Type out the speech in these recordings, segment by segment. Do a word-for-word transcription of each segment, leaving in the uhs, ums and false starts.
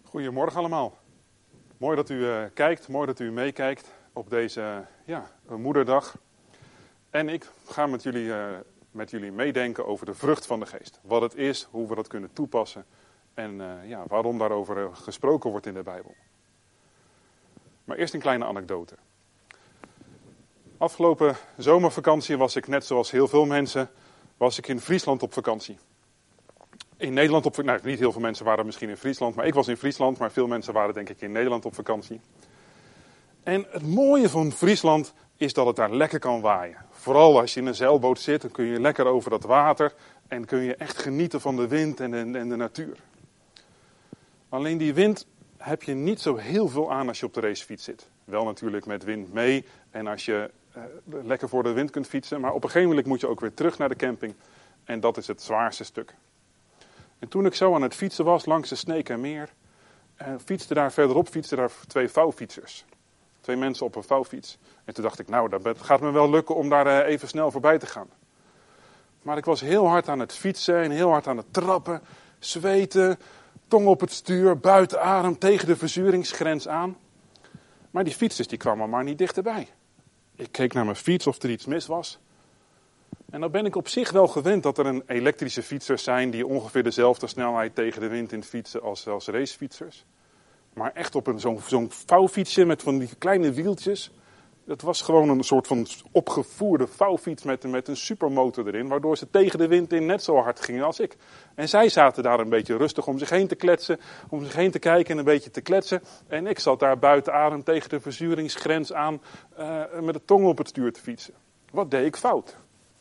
Goedemorgen allemaal. Mooi dat u uh, kijkt, mooi dat u meekijkt op deze uh, ja, moederdag. En ik ga met jullie, uh, met jullie meedenken over de vrucht van de geest. Wat het is, hoe we dat kunnen toepassen en uh, ja, waarom daarover uh, gesproken wordt in de Bijbel. Maar eerst een kleine anekdote. Afgelopen zomervakantie was ik net zoals heel veel mensen, was ik in Friesland op vakantie. In Nederland op nou, niet heel veel mensen waren misschien in Friesland, maar ik was in Friesland, maar veel mensen waren denk ik in Nederland op vakantie. En het mooie van Friesland is dat het daar lekker kan waaien. Vooral als je in een zeilboot zit, dan kun je lekker over dat water en kun je echt genieten van de wind en de, en de natuur. Alleen die wind heb je niet zo heel veel aan als je op de racefiets zit. Wel natuurlijk met wind mee en als je uh, lekker voor de wind kunt fietsen, maar op een gegeven moment moet je ook weer terug naar de camping en dat is het zwaarste stuk. En toen ik zo aan het fietsen was langs de Sneekermeer, uh, fietste daar verderop fietsten daar twee vouwfietsers. Twee mensen op een vouwfiets. En toen dacht ik, nou, dat gaat me wel lukken om daar uh, even snel voorbij te gaan. Maar ik was heel hard aan het fietsen en heel hard aan het trappen, zweten, tong op het stuur, buiten adem, tegen de verzuringsgrens aan. Maar die fietsers die kwamen maar niet dichterbij. Ik keek naar mijn fiets of er iets mis was. En dan ben ik op zich wel gewend dat er een elektrische fietsers zijn die ongeveer dezelfde snelheid tegen de wind in fietsen als, als racefietsers. Maar echt op een, zo'n, zo'n vouwfietsje met van die kleine wieltjes. Dat was gewoon een soort van opgevoerde vouwfiets met, met een supermotor erin. Waardoor ze tegen de wind in net zo hard gingen als ik. En zij zaten daar een beetje rustig om zich heen te kletsen. Om zich heen te kijken en een beetje te kletsen. En ik zat daar buiten adem tegen de verzuringsgrens aan. Uh, met de tong op het stuur te fietsen. Wat deed ik fout?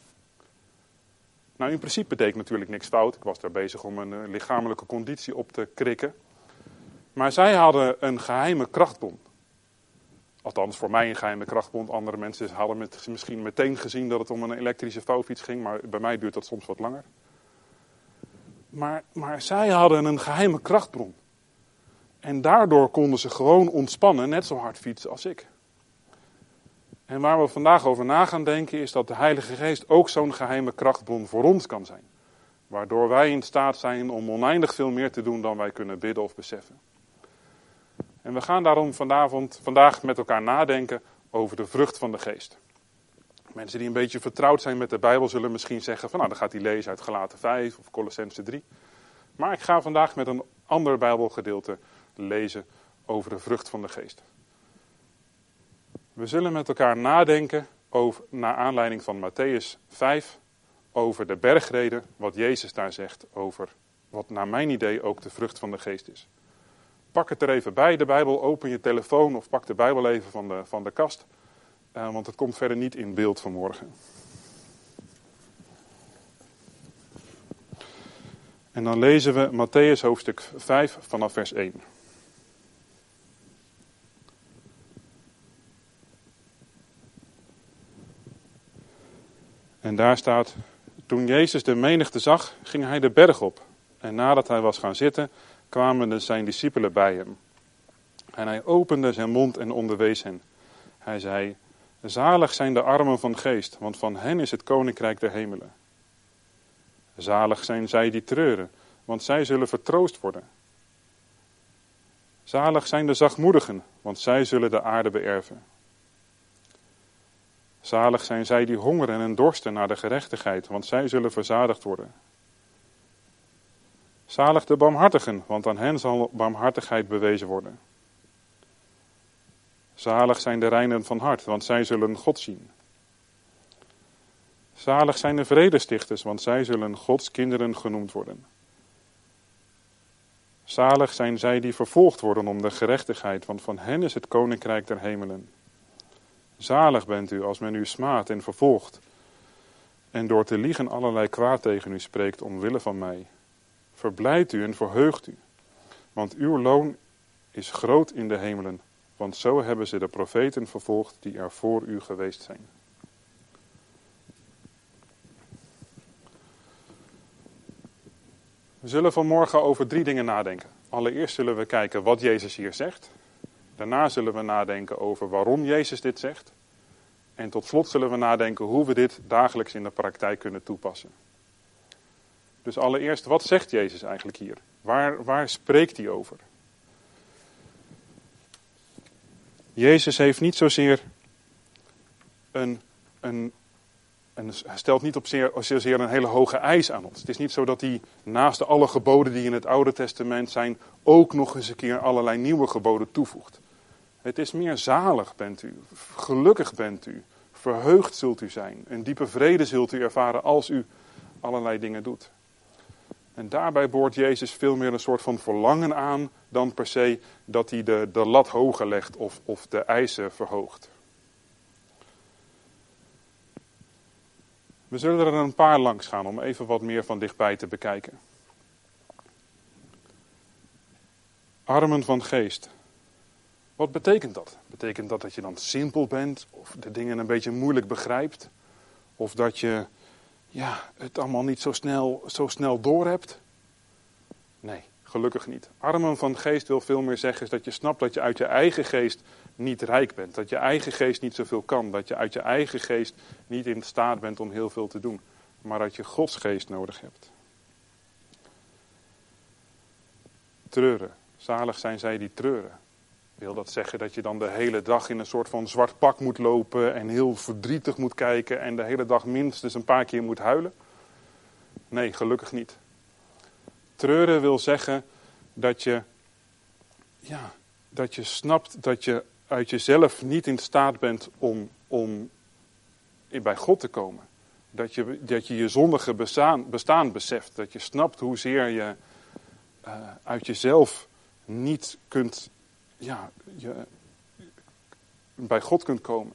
Nou, in principe deed ik natuurlijk niks fout. Ik was daar bezig om een uh, lichamelijke conditie op te krikken. Maar zij hadden een geheime krachtbron. Althans, voor mij een geheime krachtbron. Andere mensen hadden met, misschien meteen gezien dat het om een elektrische vouwfiets ging. Maar bij mij duurt dat soms wat langer. Maar, maar zij hadden een geheime krachtbron. En daardoor konden ze gewoon ontspannen, net zo hard fietsen als ik. En waar we vandaag over na gaan denken is dat de Heilige Geest ook zo'n geheime krachtbron voor ons kan zijn. Waardoor wij in staat zijn om oneindig veel meer te doen dan wij kunnen bidden of beseffen. En we gaan daarom vanavond, vandaag met elkaar nadenken over de vrucht van de Geest. Mensen die een beetje vertrouwd zijn met de Bijbel zullen misschien zeggen van nou dan gaat hij lezen uit Galaten vijf of Colossenzen drie. Maar ik ga vandaag met een ander Bijbelgedeelte lezen over de vrucht van de Geest. We zullen met elkaar nadenken over, naar aanleiding van Mattheüs vijf, over de bergreden, wat Jezus daar zegt over wat naar mijn idee ook de vrucht van de Geest is. Pak het er even bij, de Bijbel, open je telefoon of pak de Bijbel even van de, van de kast, uh, want het komt verder niet in beeld vanmorgen. En dan lezen we Mattheüs hoofdstuk vijf vanaf vers één. En daar staat, toen Jezus de menigte zag, ging hij de berg op. En nadat hij was gaan zitten, kwamen zijn discipelen bij hem. En hij opende zijn mond en onderwees hen. Hij zei, zalig zijn de armen van geest, want van hen is het koninkrijk der hemelen. Zalig zijn zij die treuren, want zij zullen vertroost worden. Zalig zijn de zachtmoedigen, want zij zullen de aarde beërven. Zalig zijn zij die hongeren en dorsten naar de gerechtigheid, want zij zullen verzadigd worden. Zalig de barmhartigen, want aan hen zal barmhartigheid bewezen worden. Zalig zijn de reinen van hart, want zij zullen God zien. Zalig zijn de vredestichters, want zij zullen Gods kinderen genoemd worden. Zalig zijn zij die vervolgd worden om de gerechtigheid, want van hen is het koninkrijk der hemelen. Zalig bent u als men u smaadt en vervolgt en door te liegen allerlei kwaad tegen u spreekt omwille van mij. Verblijdt u en verheugt u, want uw loon is groot in de hemelen, want zo hebben ze de profeten vervolgd die er voor u geweest zijn. We zullen vanmorgen over drie dingen nadenken. Allereerst zullen we kijken wat Jezus hier zegt. Daarna zullen we nadenken over waarom Jezus dit zegt. En tot slot zullen we nadenken hoe we dit dagelijks in de praktijk kunnen toepassen. Dus allereerst, wat zegt Jezus eigenlijk hier? Waar, waar spreekt hij over? Jezus heeft niet zozeer een, een, een hij stelt niet op zeer, zozeer een hele hoge eis aan ons. Het is niet zo dat hij naast alle geboden die in het Oude Testament zijn, ook nog eens een keer allerlei nieuwe geboden toevoegt. Het is meer zalig bent u, gelukkig bent u, verheugd zult u zijn. Een diepe vrede zult u ervaren als u allerlei dingen doet. En daarbij boort Jezus veel meer een soort van verlangen aan dan per se dat hij de, de lat hoger legt of, of de eisen verhoogt. We zullen er een paar langs gaan om even wat meer van dichtbij te bekijken. Armen van geest. Wat betekent dat? Betekent dat dat je dan simpel bent of de dingen een beetje moeilijk begrijpt? Of dat je ja, het allemaal niet zo snel, zo snel doorhebt? Nee, gelukkig niet. Armen van geest wil veel meer zeggen is dat je snapt dat je uit je eigen geest niet rijk bent. Dat je eigen geest niet zoveel kan. Dat je uit je eigen geest niet in staat bent om heel veel te doen. Maar dat je Gods geest nodig hebt. Treuren. Zalig zijn zij die treuren. Wil dat zeggen dat je dan de hele dag in een soort van zwart pak moet lopen en heel verdrietig moet kijken en de hele dag minstens een paar keer moet huilen? Nee, gelukkig niet. Treuren wil zeggen dat je, ja, dat je snapt dat je uit jezelf niet in staat bent om, om bij God te komen. Dat je dat je, je zondige bestaan, bestaan beseft. Dat je snapt hoezeer je uh, uit jezelf niet kunt, ja, je, bij God kunt komen.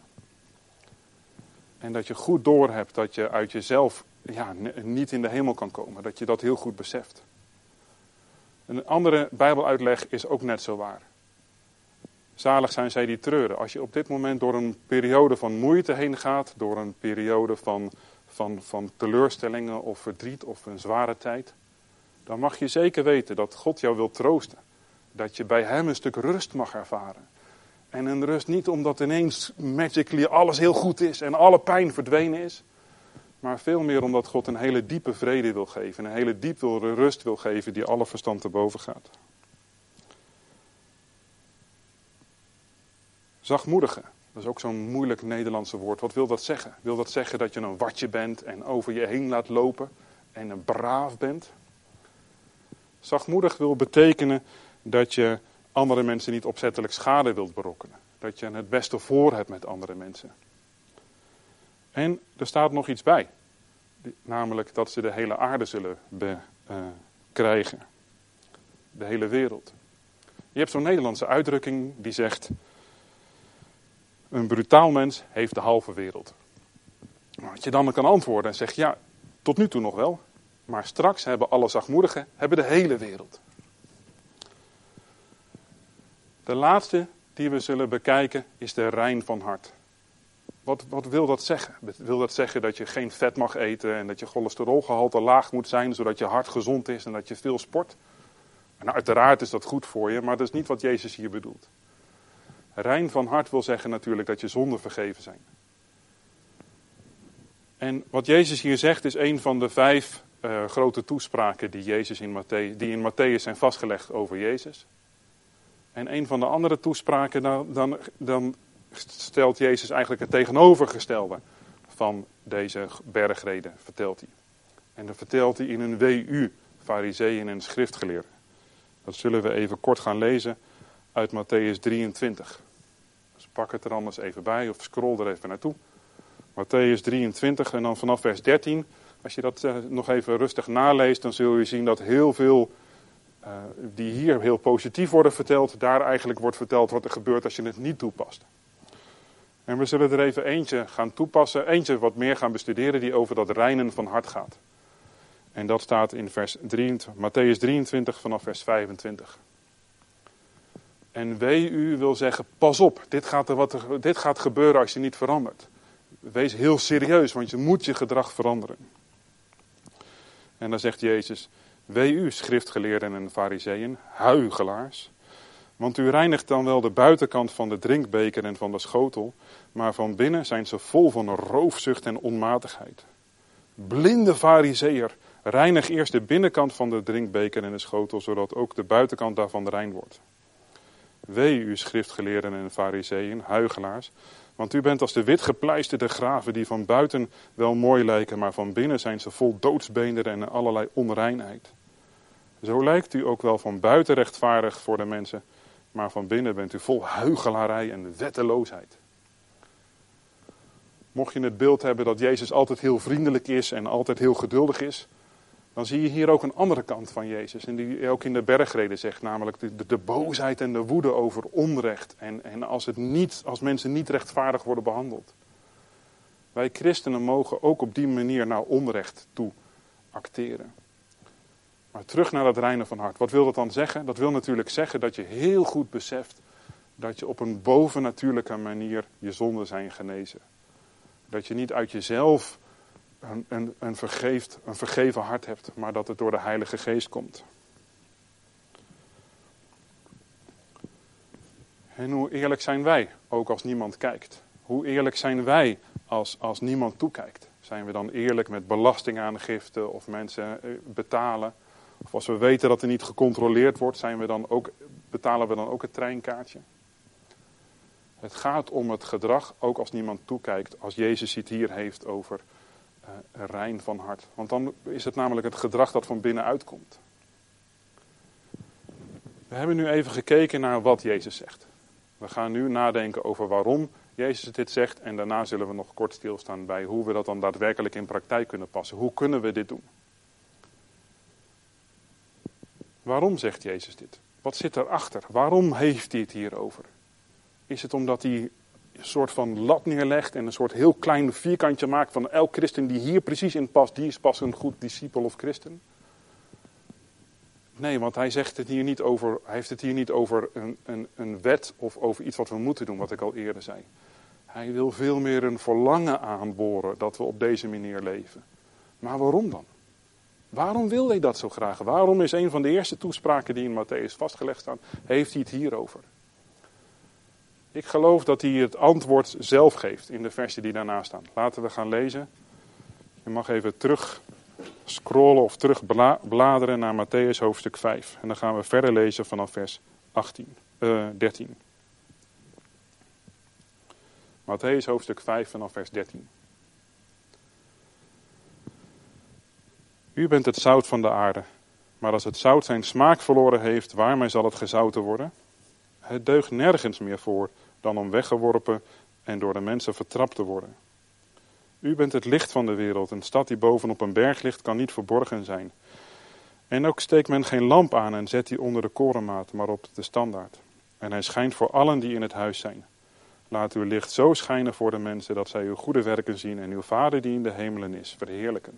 En dat je goed doorhebt dat je uit jezelf ja, niet in de hemel kan komen. Dat je dat heel goed beseft. Een andere Bijbeluitleg is ook net zo waar. Zalig zijn zij die treuren. Als je op dit moment door een periode van moeite heen gaat, door een periode van, van, van teleurstellingen of verdriet of een zware tijd, dan mag je zeker weten dat God jou wil troosten. Dat je bij hem een stuk rust mag ervaren. En een rust niet omdat ineens magically alles heel goed is en alle pijn verdwenen is. Maar veel meer omdat God een hele diepe vrede wil geven. Een hele diepe rust wil geven die alle verstand te boven gaat. Zachtmoedigen. Dat is ook zo'n moeilijk Nederlandse woord. Wat wil dat zeggen? Wil dat zeggen dat je een watje bent en over je heen laat lopen en een braaf bent? Zachtmoedig wil betekenen dat je andere mensen niet opzettelijk schade wilt berokkenen. Dat je het beste voor hebt met andere mensen. En er staat nog iets bij. Namelijk dat ze de hele aarde zullen bekrijgen. Uh, de hele wereld. Je hebt zo'n Nederlandse uitdrukking die zegt: een brutaal mens heeft de halve wereld. Wat je dan kan antwoorden en zegt: ja, tot nu toe nog wel. Maar straks hebben alle zachtmoedigen hebben de hele wereld. De laatste die we zullen bekijken is de rein van hart. Wat, wat wil dat zeggen? Wil dat zeggen dat je geen vet mag eten en dat je cholesterolgehalte laag moet zijn, zodat je hart gezond is en dat je veel sport? En uiteraard is dat goed voor je, maar dat is niet wat Jezus hier bedoelt. Rein van hart wil zeggen natuurlijk dat je zonden vergeven zijn. En wat Jezus hier zegt is een van de vijf uh, grote toespraken die, Jezus in Matthäus, die in Matthäus zijn vastgelegd over Jezus. En een van de andere toespraken, dan, dan, dan stelt Jezus eigenlijk het tegenovergestelde van deze bergreden, vertelt hij. En dat vertelt hij in een W U, farizeeën en schriftgeleerden. Dat zullen we even kort gaan lezen uit Matthäus drieëntwintig. Dus pak het er anders even bij of scroll er even naartoe. Matthäus drieëntwintig en dan vanaf vers dertien. Als je dat uh, nog even rustig naleest, dan zul je zien dat heel veel uh, die hier heel positief worden verteld, daar eigenlijk wordt verteld wat er gebeurt als je het niet toepast. En we zullen er even eentje gaan toepassen, eentje wat meer gaan bestuderen die over dat reinen van hart gaat. En dat staat in vers drieëntwintig, Matthäus drieëntwintig vanaf vers vijfentwintig. En wee u wil zeggen, pas op, dit gaat, er wat er, dit gaat gebeuren als je niet verandert. Wees heel serieus, want je moet je gedrag veranderen. En dan zegt Jezus: wee u, schriftgeleerden en farizeeën, huichelaars. Want u reinigt dan wel de buitenkant van de drinkbeker en van de schotel, maar van binnen zijn ze vol van roofzucht en onmatigheid. Blinde farizeeër, reinig eerst de binnenkant van de drinkbeker en de schotel, zodat ook de buitenkant daarvan rein wordt. Wee u schriftgeleerden en farizeeën, huichelaars, want u bent als de witgepleisterde graven die van buiten wel mooi lijken, maar van binnen zijn ze vol doodsbeenderen en allerlei onreinheid. Zo lijkt u ook wel van buiten rechtvaardig voor de mensen, maar van binnen bent u vol huichelarij en wetteloosheid. Mocht je het beeld hebben dat Jezus altijd heel vriendelijk is en altijd heel geduldig is, dan zie je hier ook een andere kant van Jezus. En die ook in de bergreden zegt, namelijk de, de, de boosheid en de woede over onrecht. En, en als, het niet, als mensen niet rechtvaardig worden behandeld. Wij christenen mogen ook op die manier naar onrecht toe acteren. Maar terug naar dat reine van hart. Wat wil dat dan zeggen? Dat wil natuurlijk zeggen dat je heel goed beseft dat je op een bovennatuurlijke manier je zonden zijn genezen. Dat je niet uit jezelf een, een, een, vergeeft, een vergeven hart hebt, maar dat het door de Heilige Geest komt. En hoe eerlijk zijn wij, ook als niemand kijkt? Hoe eerlijk zijn wij als, als niemand toekijkt? Zijn we dan eerlijk met belastingaangifte of mensen betalen? Of als we weten dat er niet gecontroleerd wordt, zijn we dan ook, betalen we dan ook het treinkaartje? Het gaat om het gedrag, ook als niemand toekijkt, als Jezus het hier heeft over uh, rein van hart. Want dan is het namelijk het gedrag dat van binnenuit komt. We hebben nu even gekeken naar wat Jezus zegt. We gaan nu nadenken over waarom Jezus dit zegt en daarna zullen we nog kort stilstaan bij hoe we dat dan daadwerkelijk in praktijk kunnen passen. Hoe kunnen we dit doen? Waarom zegt Jezus dit? Wat zit erachter? Waarom heeft hij het hierover? Is het omdat hij een soort van lat neerlegt en een soort heel klein vierkantje maakt van elk christen die hier precies in past, die is pas een goed discipel of christen? Nee, want hij zegt het hier niet over, hij heeft het hier niet over een, een, een wet of over iets wat we moeten doen, wat ik al eerder zei. Hij wil veel meer een verlangen aanboren dat we op deze manier leven. Maar waarom dan? Waarom wil hij dat zo graag? Waarom is een van de eerste toespraken die in Matthäus vastgelegd staan, heeft hij het hierover? Ik geloof dat hij het antwoord zelf geeft in de versen die daarna staan. Laten we gaan lezen. Je mag even terug scrollen of terug bladeren naar Matthäus hoofdstuk vijf. En dan gaan we verder lezen vanaf vers achttien, uh, dertien. Matthäus hoofdstuk vijf vanaf vers dertien. U bent het zout van de aarde. Maar als het zout zijn smaak verloren heeft, waarmee zal het gezouten worden? Het deugt nergens meer voor dan om weggeworpen en door de mensen vertrapt te worden. U bent het licht van de wereld. Een stad die bovenop een berg ligt kan niet verborgen zijn. En ook steekt men geen lamp aan en zet die onder de korenmaat, maar op de standaard. En hij schijnt voor allen die in het huis zijn. Laat uw licht zo schijnen voor de mensen dat zij uw goede werken zien en uw Vader die in de hemelen is verheerlijken.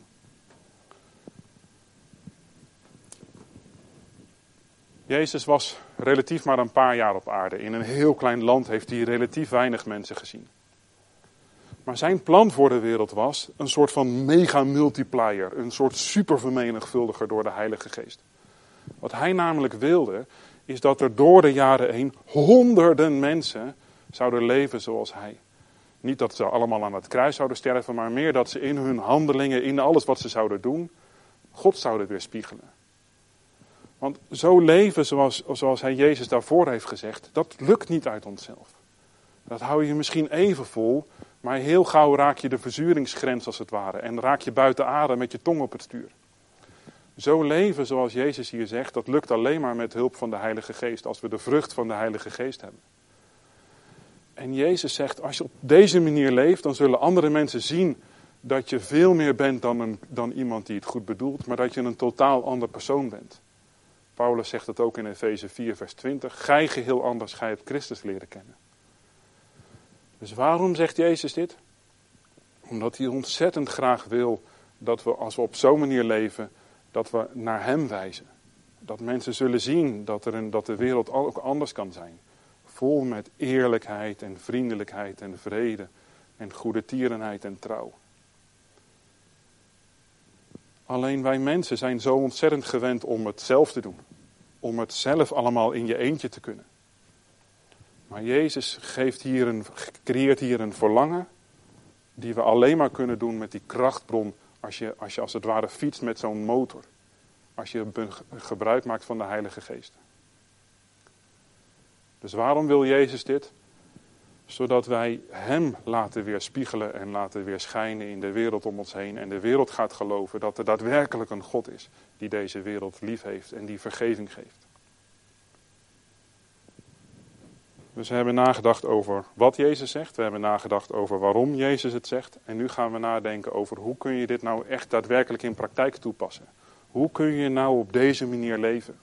Jezus was relatief maar een paar jaar op aarde. In een heel klein land heeft hij relatief weinig mensen gezien. Maar zijn plan voor de wereld was een soort van mega-multiplier. Een soort supervermenigvuldiger door de Heilige Geest. Wat hij namelijk wilde, is dat er door de jaren heen honderden mensen zouden leven zoals hij. Niet dat ze allemaal aan het kruis zouden sterven, maar meer dat ze in hun handelingen, in alles wat ze zouden doen, God zouden weerspiegelen. Want zo leven zoals, zoals hij Jezus daarvoor heeft gezegd, dat lukt niet uit onszelf. Dat hou je misschien even vol, maar heel gauw raak je de verzuringsgrens als het ware. En raak je buiten adem met je tong op het stuur. Zo leven zoals Jezus hier zegt, dat lukt alleen maar met hulp van de Heilige Geest. Als we de vrucht van de Heilige Geest hebben. En Jezus zegt, als je op deze manier leeft, dan zullen andere mensen zien dat je veel meer bent dan, een, dan iemand die het goed bedoelt. Maar dat je een totaal ander persoon bent. Paulus zegt het ook in Efeze vier vers twintig. Gij geheel anders, gij hebt Christus leren kennen. Dus waarom zegt Jezus dit? Omdat hij ontzettend graag wil dat we, als we op zo'n manier leven, dat we naar hem wijzen. Dat mensen zullen zien dat, er een, dat de wereld ook anders kan zijn. Vol met eerlijkheid en vriendelijkheid en vrede en goedertierenheid en trouw. Alleen wij mensen zijn zo ontzettend gewend om het zelf te doen. Om het zelf allemaal in je eentje te kunnen. Maar Jezus geeft hier een, creëert hier een verlangen die we alleen maar kunnen doen met die krachtbron als je als, je als het ware fietst met zo'n motor. Als je gebruik maakt van de Heilige Geest. Dus waarom wil Jezus dit? Zodat wij hem laten weerspiegelen en laten weerschijnen in de wereld om ons heen. En de wereld gaat geloven dat er daadwerkelijk een God is die deze wereld lief heeft en die vergeving geeft. Dus we hebben nagedacht over wat Jezus zegt. We hebben nagedacht over waarom Jezus het zegt. En nu gaan we nadenken over hoe kun je dit nou echt daadwerkelijk in praktijk toepassen. Hoe kun je nou op deze manier leven?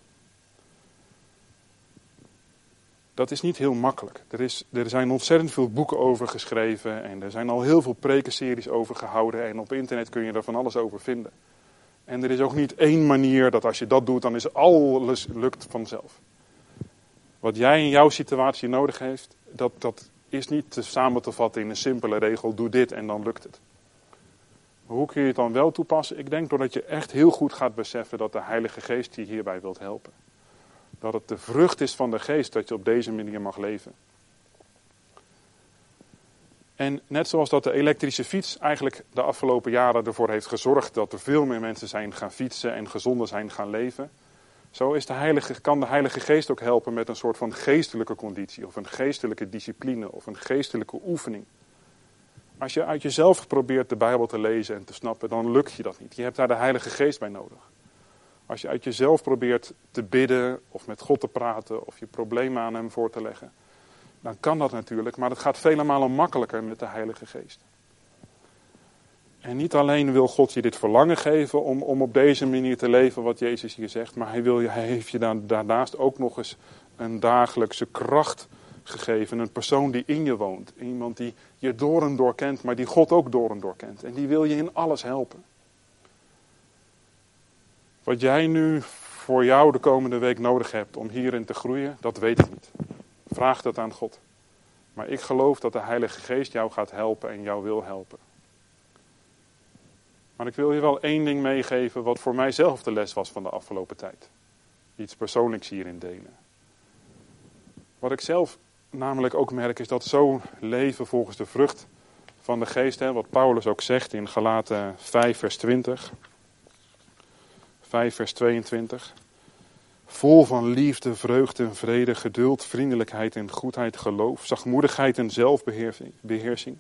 Dat is niet heel makkelijk. Er, is, er zijn ontzettend veel boeken over geschreven. En er zijn al heel veel prekenseries over gehouden. En op internet kun je er van alles over vinden. En er is ook niet één manier dat als je dat doet, dan is alles lukt vanzelf. Wat jij in jouw situatie nodig heeft, dat, dat is niet te samen te vatten in een simpele regel. Doe dit en dan lukt het. Maar hoe kun je het dan wel toepassen? Ik denk doordat je echt heel goed gaat beseffen dat de Heilige Geest je hierbij wilt helpen. Dat het de vrucht is van de Geest dat je op deze manier mag leven. En net zoals dat de elektrische fiets eigenlijk de afgelopen jaren ervoor heeft gezorgd dat er veel meer mensen zijn gaan fietsen en gezonder zijn gaan leven. Zo is de heilige, kan de Heilige Geest ook helpen met een soort van geestelijke conditie of een geestelijke discipline of een geestelijke oefening. Als je uit jezelf probeert de Bijbel te lezen en te snappen, dan lukt je dat niet. Je hebt daar de Heilige Geest bij nodig. Als je uit jezelf probeert te bidden of met God te praten of je problemen aan hem voor te leggen, dan kan dat natuurlijk, maar dat gaat vele malen makkelijker met de Heilige Geest. En niet alleen wil God je dit verlangen geven om, om op deze manier te leven wat Jezus hier zegt, maar hij, wil je, hij heeft je daar, daarnaast ook nog eens een dagelijkse kracht gegeven. Een persoon die in je woont. Iemand die je door en door kent, maar die God ook door en door kent. En die wil je in alles helpen. Wat jij nu voor jou de komende week nodig hebt om hierin te groeien, dat weet ik niet. Vraag dat aan God. Maar ik geloof dat de Heilige Geest jou gaat helpen en jou wil helpen. Maar ik wil je wel één ding meegeven wat voor mijzelf de les was van de afgelopen tijd. Iets persoonlijks hierin delen. Wat ik zelf namelijk ook merk is dat zo'n leven volgens de vrucht van de Geest, hè, wat Paulus ook zegt in Galaten vijf vers twintig. vijf vers tweeëntwintig. Vol van liefde, vreugde en vrede, geduld, vriendelijkheid en goedheid, geloof, zachtmoedigheid en zelfbeheersing.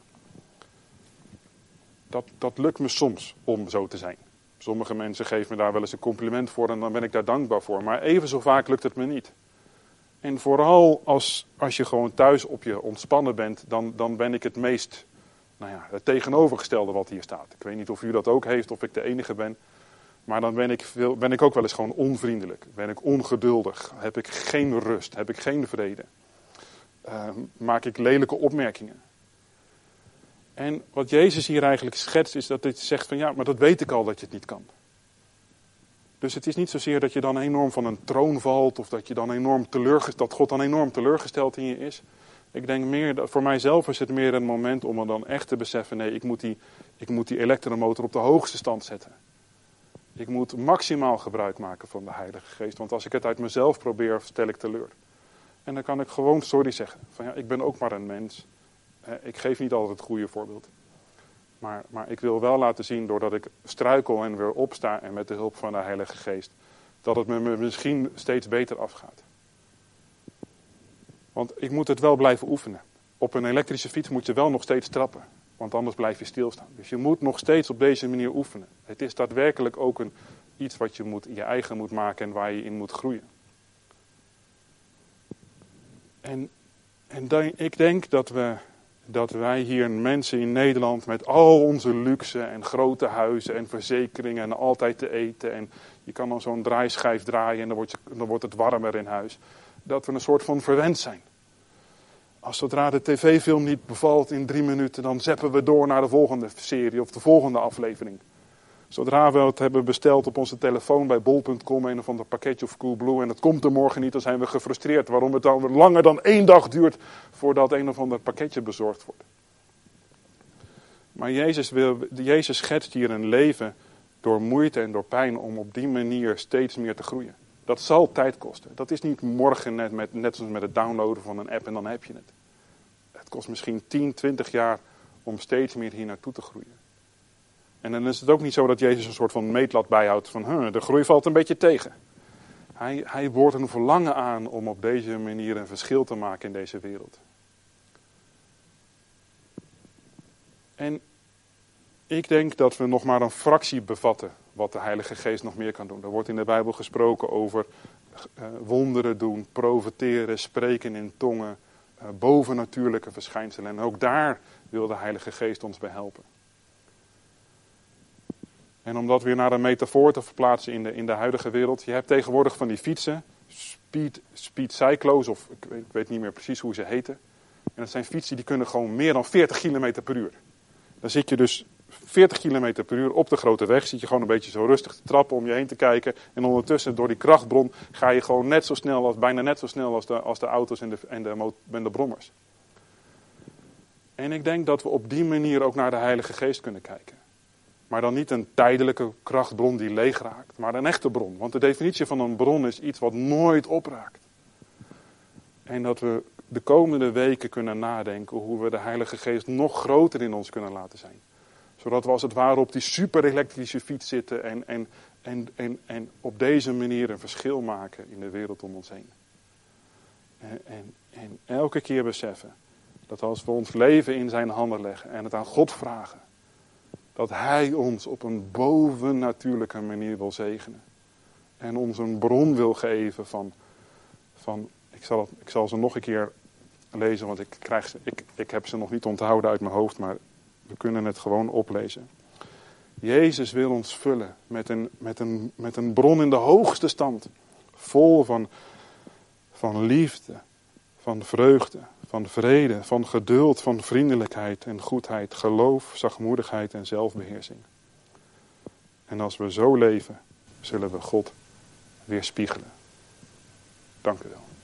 Dat, dat lukt me soms om zo te zijn. Sommige mensen geven me daar wel eens een compliment voor en dan ben ik daar dankbaar voor. Maar even zo vaak lukt het me niet. En vooral als, als je gewoon thuis op je ontspannen bent, dan, dan ben ik het meest, nou ja, het tegenovergestelde wat hier staat. Ik weet niet of u dat ook heeft, of ik de enige ben. Maar dan ben ik, veel, ben ik ook wel eens gewoon onvriendelijk. Ben ik ongeduldig. Heb ik geen rust. Heb ik geen vrede. Uh, maak ik lelijke opmerkingen. En wat Jezus hier eigenlijk schetst is dat hij zegt van ja, maar dat weet ik al dat je het niet kan. Dus het is niet zozeer dat je dan enorm van een troon valt of dat je dan enorm teleurgesteld, dat God dan enorm teleurgesteld in je is. Ik denk meer, dat voor mijzelf is het meer een moment om er dan echt te beseffen, nee, ik moet die, ik moet die elektromotor op de hoogste stand zetten. Ik moet maximaal gebruik maken van de Heilige Geest, want als ik het uit mezelf probeer, stel ik teleur. En dan kan ik gewoon sorry zeggen, van ja, ik ben ook maar een mens. Ik geef niet altijd het goede voorbeeld. Maar, maar ik wil wel laten zien, doordat ik struikel en weer opsta en met de hulp van de Heilige Geest, dat het me misschien steeds beter afgaat. Want ik moet het wel blijven oefenen. Op een elektrische fiets moet je wel nog steeds trappen, want anders blijf je stilstaan. Dus je moet nog steeds op deze manier oefenen. Het is daadwerkelijk ook een, iets wat je moet, je eigen moet maken en waar je in moet groeien. En, en dan, ik denk dat we... Dat wij hier mensen in Nederland met al onze luxe en grote huizen en verzekeringen en altijd te eten. En je kan dan zo'n draaischijf draaien en dan wordt, je, dan wordt het warmer in huis. Dat we een soort van verwend zijn. Als zodra de tv-film niet bevalt in drie minuten, dan zeppen we door naar de volgende serie of de volgende aflevering. Zodra we het hebben besteld op onze telefoon bij bol punt com, een of ander pakketje of Coolblue, en het komt er morgen niet, dan zijn we gefrustreerd. Waarom het dan langer dan één dag duurt voordat een of ander pakketje bezorgd wordt. Maar Jezus, wil, Jezus schetst hier een leven door moeite en door pijn om op die manier steeds meer te groeien. Dat zal tijd kosten. Dat is niet morgen net, met, net zoals met het downloaden van een app en dan heb je het. Het kost misschien tien, twintig jaar om steeds meer hier naartoe te groeien. En dan is het ook niet zo dat Jezus een soort van meetlat bijhoudt van huh, de groei valt een beetje tegen. Hij, hij wordt een verlangen aan om op deze manier een verschil te maken in deze wereld. En ik denk dat we nog maar een fractie bevatten wat de Heilige Geest nog meer kan doen. Er wordt in de Bijbel gesproken over uh, wonderen doen, profeteren, spreken in tongen, uh, bovennatuurlijke verschijnselen. En ook daar wil de Heilige Geest ons bij helpen. En om dat weer naar een metafoor te verplaatsen in de, in de huidige wereld. Je hebt tegenwoordig van die fietsen, speed, speed cyclo's, of ik weet, ik weet niet meer precies hoe ze heten. En dat zijn fietsen die kunnen gewoon meer dan veertig kilometer per uur. Dan zit je dus veertig kilometer per uur op de grote weg. Zit je gewoon een beetje zo rustig te trappen om je heen te kijken. En ondertussen door die krachtbron ga je gewoon net zo snel, als, bijna net zo snel als de, als de auto's en de, en, de, en de brommers. En ik denk dat we op die manier ook naar de Heilige Geest kunnen kijken. Maar dan niet een tijdelijke krachtbron die leeg raakt, maar een echte bron. Want de definitie van een bron is iets wat nooit opraakt. En dat we de komende weken kunnen nadenken hoe we de Heilige Geest nog groter in ons kunnen laten zijn. Zodat we als het ware op die superelektrische fiets zitten en, en, en, en, en op deze manier een verschil maken in de wereld om ons heen. En, en, en elke keer beseffen dat als we ons leven in zijn handen leggen en het aan God vragen, dat hij ons op een bovennatuurlijke manier wil zegenen. En ons een bron wil geven van, van ik, zal het, ik zal ze nog een keer lezen, want ik, krijg ze, ik, ik heb ze nog niet onthouden uit mijn hoofd, maar we kunnen het gewoon oplezen. Jezus wil ons vullen met een, met een, met een bron in de hoogste stand. Vol van, van liefde, van vreugde, van vrede, van geduld, van vriendelijkheid en goedheid, geloof, zachtmoedigheid en zelfbeheersing. En als we zo leven, zullen we God weerspiegelen. Dank u wel.